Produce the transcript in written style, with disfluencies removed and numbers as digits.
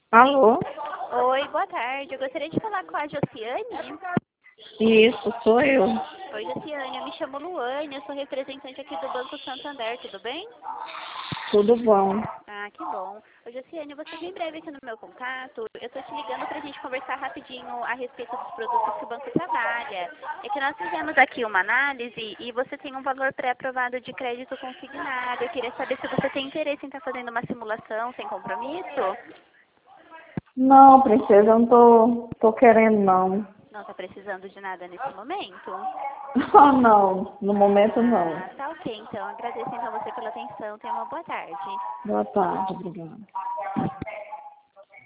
Alô? Oi, boa tarde. Eu gostaria de falar com a Josiane. Isso, sou eu. Oi, Josiane. Eu me chamo Luane, eu sou representante aqui do Banco Santander, tudo bem? Tudo bom? Ah, que bom. Ô, Josiane, você vem breve aqui no meu contato. Eu tô te ligando pra gente conversar rapidinho a respeito dos produtos que o banco trabalha. É que nós fizemos aqui uma análise e você tem um valor pré-aprovado de crédito consignado. Eu queria saber se você tem interesse em estar fazendo uma simulação sem compromisso. Não, princesa, eu não tô querendo, não. Não está precisando de nada nesse momento? Ah, não, no momento não. Ah, tá ok então. Agradeço então você pela atenção. Tenha uma boa tarde. Boa tarde, obrigada.